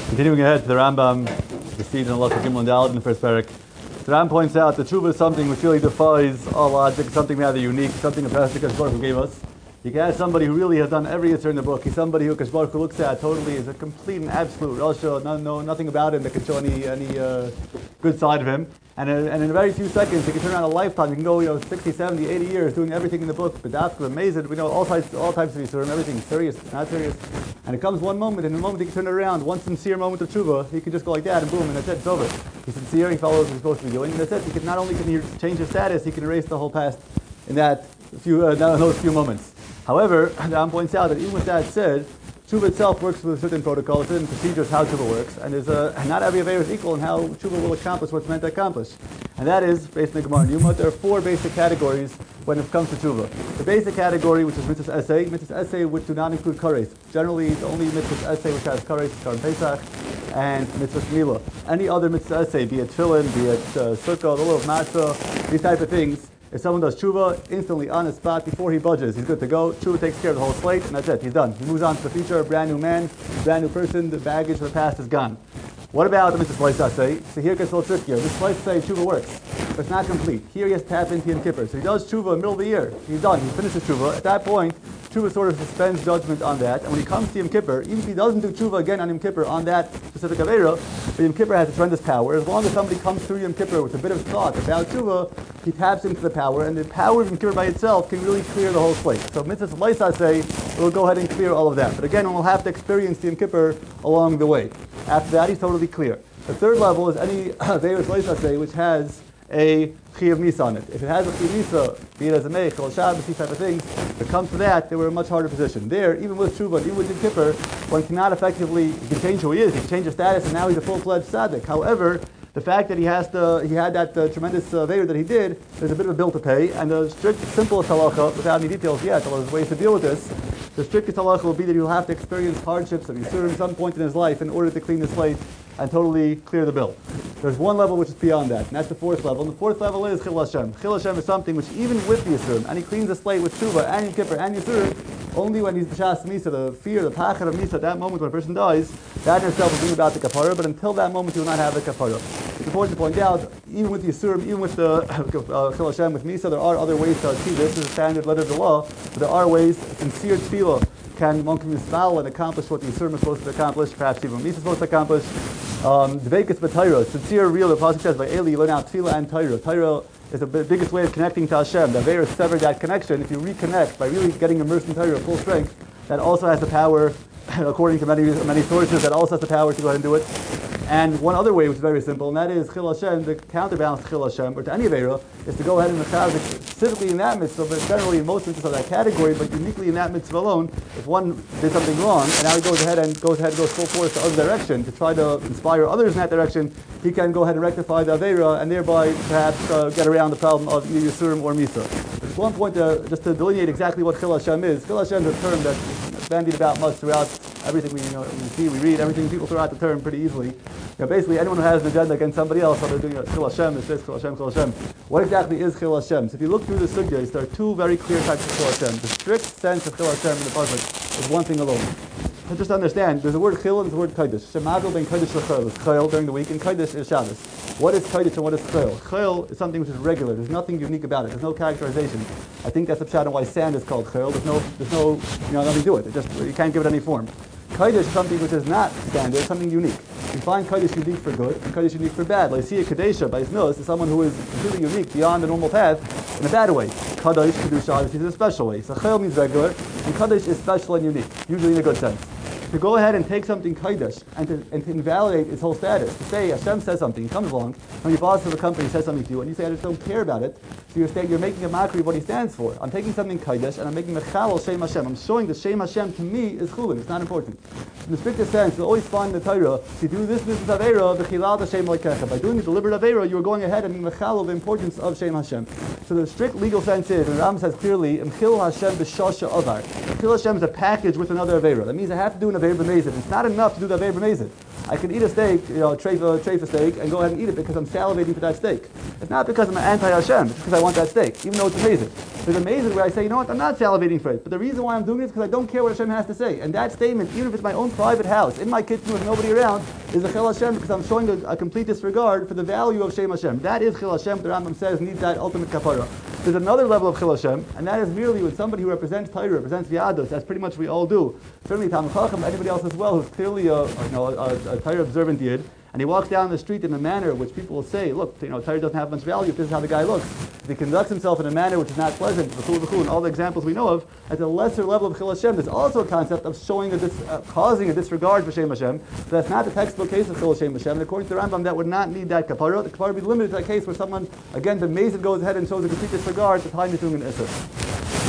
Continuing ahead to the Rambam, the seed in Allah Gimel and Daled in the first parak. The Ram points out that Tshuva is something which really defies all logic, something rather unique, something a Pasuk Kadosh Baruch Hu gave us. You can ask somebody who really has done every answer in the book. He's somebody who Kadosh Baruch Hu looks at totally as a complete and absolute Rasha, nothing about him that can show any good side of him. And in a very few seconds, he can turn around a lifetime. You can go 60, 70, 80 years doing everything in the book. But that's amazing. We know all types of Yisurim, everything serious, not serious. And it comes one moment, and in a moment he can turn it around. One sincere moment of tshuva, he can just go like that, and boom, and that's it, it's over. He's sincere, he follows what he's supposed to be doing, and that's it. He can not only can he change his status, he can erase the whole past in that those few moments. However, Ram points out that even with that said, tshuva itself works with a certain protocol, certain procedures how tshuva works, and there's not every affair is equal in how tshuva will accomplish what's meant to accomplish. And that is, based on the Gemara and Yuma, there are four basic categories when it comes to tshuva. The basic category, which is mitzvahs essay which do not include kares. Generally, the only mitzvahs essay which has kares is Karim Pesach and mitzvahs mila. Any other mitzvahs essay, be it tefillin, be it sukkah, the little matzah, these type of things, if someone does tshuva, instantly on the spot, before he budges, he's good to go. Tshuva takes care of the whole slate, and that's it. He's done. He moves on to the future, a brand new man, brand new person. The baggage of the past is gone. What about the mitzvah slice essay? So here it gets a little trickier. This slice essay, tshuva works, but it's not complete. Here he has to tap into Yom Kippur. So he does tshuva in the middle of the year. He's done. He finishes tshuva. At that point, tshuva sort of suspends judgment on that. And when he comes to Yom Kippur, even if he doesn't do tshuva again on Yom Kippur on that specific Aveira, but Yom Kippur has a tremendous power. As long as somebody comes through Yom Kippur with a bit of thought about tshuva, he taps into the power, and the power of Yom Kippur by itself can really clear the whole slate. So mitzvah slice essay will go ahead and clear all of that. But again, we'll have to experience the Yom Kippur along the way. After that, he's totally clear. The third level is any Aveira slice essay which has a Chiyav Misa on it. If it has a Chiyav Misa, be it as a Meich, Chol Shabbos, these type of things, if it comes to that, they were in a much harder position. There, even with Tshuva, even with Yom Kippur, one cannot effectively, he can change who he is, he can change his status, and now he's a full-fledged tzaddik. However, the fact that he had that tremendous Aveira that he did, there's a bit of a bill to pay, and the strict, simplest halacha, without any details yet, although there's ways to deal with this, the strictest halacha will be that he'll have to experience hardships of Yisurim at some point in his life in order to clean the slate and totally clear the bill. There's one level which is beyond that, and that's the fourth level. And the fourth level is Chil Hashem. Chil Hashem is something which even with the Yisurim, and he cleans the slate with Tshuva and Yom Kippur and Yisurim, only when he's B'Shas Misa, the fear, the pachad of Misa, at that moment when a person dies, that in itself will bring about the kapara, but until that moment he will not have the kapara. It's important to point out, even with the Yisurim, even with the Chil Hashem, with Misa, there are other ways to achieve this. This is a standard letter of the law, but there are ways, sincere tefillah, one can misfal and accomplish what the Yisurim is supposed to accomplish, perhaps even Misa is supposed to accomplish. Dveikus b'Torah, sincere, real, the Pasuk says, by Eli, you learn out tefillah and Torah. Torah is the biggest way of connecting to Hashem. The Aveira severed that connection. If you reconnect by really getting immersed in Torah full strength, that also has the power, according to many sources, that also has the power to go ahead and do it. And one other way, which is very simple, and that is Chil Hashem, the counterbalance to Chil Hashem, or to any Aveira, is to go ahead and mechazik, specifically in that mitzvah, but generally in most mitzvahs of that category, but uniquely in that mitzvah alone, if one did something wrong, and now he goes ahead and goes full force the other direction, to try to inspire others in that direction, he can go ahead and rectify the Aveira, and thereby perhaps get around the problem of either Yisurim or Misa. There's one point, just to delineate exactly what Chil Hashem is. Chil Hashem is a term that's bandied about much throughout everything we see, we read, everything. People throw out the term pretty easily. Basically, anyone who has an agenda against somebody else, so they're doing Chil Hashem, it's this, Chil Hashem, Chil Hashem. What exactly is Chil Hashem? So if you look through the sugyas, there are two very clear types of Chil Hashem. The strict sense of Chil Hashem in the Pasuk is one thing alone. So just to understand, there's a word Chil and there's a word Kodesh. Shemagel ben Kodesh l'Chil. It's Chil during the week, and Kodesh is Shabbos. What is Kodesh and what is Chil? Chil is something which is regular. There's nothing unique about it. There's no characterization. I think that's the pshat on why sand is called Chil. There's no nothing to it. You can't give it any form. Kodesh is something which is not standard, something unique. You find Kodesh unique for good and Kodesh unique for bad. Like see a Kadesha by his nose is someone who is completely unique beyond the normal path in a bad way. Kadosh, Kedusha, is a special way. So Chil means regular, and Kadosh is special and unique, usually in a good sense. To go ahead and take something Kodesh and to invalidate its whole status, to say Hashem says something, he comes along, and your boss of the company says something to you, and you say I just don't care about it, so you're making a mockery of what he stands for. I'm taking something Kodesh and I'm making Mechalel Shem Hashem. I'm showing the Shem Hashem to me is Chulin, it's not important. In the strictest sense, you'll always find in the Torah, if you do this mitzvah Aveira, B'chilal Hashem Lekecha. By doing the deliberate Aveira, you are going ahead and Mechalel the importance of Shem Hashem. So the strict legal sense is, and Ram says clearly, Mchil Hashem B'shosha Avar. Mchil Hashem is a package with another Aveira. That means I have to do an Aveira B'mezid. It's not enough to do the Aveira B'mezid. I can eat a steak, treifa steak, and go ahead and eat it because I'm salivating for that steak. It's not because I'm anti-Hashem, it's because I want that steak, even though it's amazing. There's a mazid where I say, you know what, I'm not salivating for it. But the reason why I'm doing it is because I don't care what Hashem has to say. And that statement, even if it's my own private house, in my kitchen with nobody around, is a Chil Hashem because I'm showing a complete disregard for the value of Shem Hashem. That is Chil Hashem, the Rambam says, needs that ultimate kapara. There's another level of Chil Hashem, and that is merely with somebody who represents Torah, represents Yadus. That's pretty much what we all do. Certainly Talmid Chacham, anybody else as well, who's clearly a Torah observant Yid, and he walks down the street in a manner which people will say, look, Torah doesn't have much value if this is how the guy looks. If he conducts himself in a manner which is not pleasant, and all the examples we know of, at a lesser level of Chil Hashem, there's also a concept of showing causing a disregard for Shem Hashem. So that's not the textbook case of Chil Shem Hashem. And according to the Rambam, that would not need that kapara. The kapara would be limited to that case where someone, again, the mazid goes ahead and shows a complete disregard at the time he's doing an Isser.